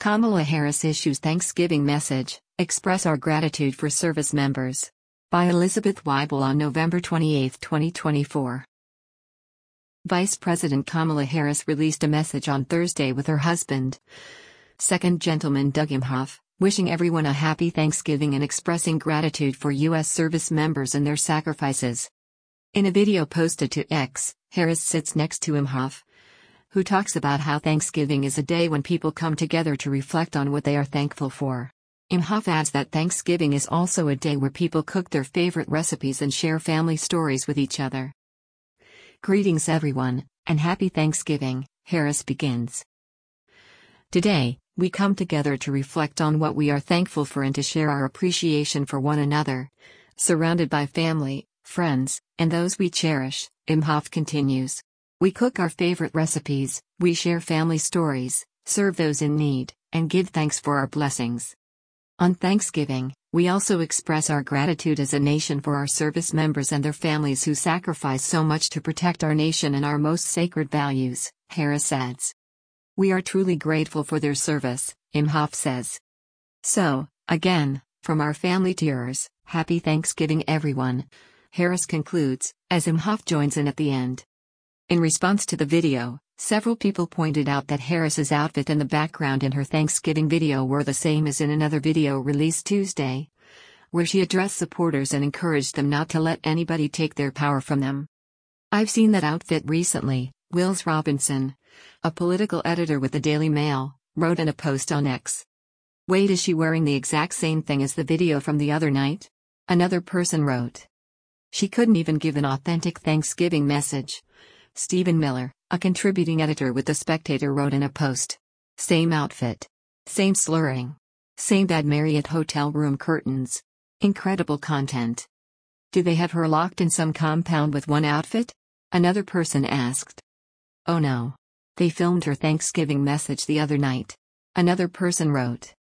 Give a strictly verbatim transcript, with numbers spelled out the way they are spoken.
Kamala Harris issues Thanksgiving message, express our gratitude for service members. By Elizabeth Weibel on November twenty-eighth, twenty twenty-four. Vice President Kamala Harris released a message on Thursday with her husband, Second Gentleman Doug Emhoff, wishing everyone a happy Thanksgiving and expressing gratitude for U S service members and their sacrifices. In a video posted to X, Harris sits next to Emhoff, who talks about how Thanksgiving is a day when people come together to reflect on what they are thankful for. Emhoff adds that Thanksgiving is also a day where people cook their favorite recipes and share family stories with each other. Greetings everyone, and happy Thanksgiving, Harris begins. Today, we come together to reflect on what we are thankful for and to share our appreciation for one another, surrounded by family, friends, and those we cherish, Emhoff continues. We cook our favorite recipes, we share family stories, serve those in need, and give thanks for our blessings. On Thanksgiving, we also express our gratitude as a nation for our service members and their families who sacrifice so much to protect our nation and our most sacred values, Harris adds. We are truly grateful for their service, Emhoff says. So, again, from our family to yours, happy Thanksgiving everyone, Harris concludes, as Emhoff joins in at the end. In response to the video, several people pointed out that Harris's outfit and the background in her Thanksgiving video were the same as in another video released Tuesday, where she addressed supporters and encouraged them not to let anybody take their power from them. I've seen that outfit recently, Wills Robinson, a political editor with the Daily Mail, wrote in a post on X. Wait, is she wearing the exact same thing as the video from the other night? Another person wrote. She couldn't even give an authentic Thanksgiving message. Stephen Miller, a contributing editor with The Spectator, wrote in a post. Same outfit. Same slurring. Same bad Marriott hotel room curtains. Incredible content. Do they have her locked in some compound with one outfit? Another person asked. Oh no. They filmed her Thanksgiving message the other night. Another person wrote.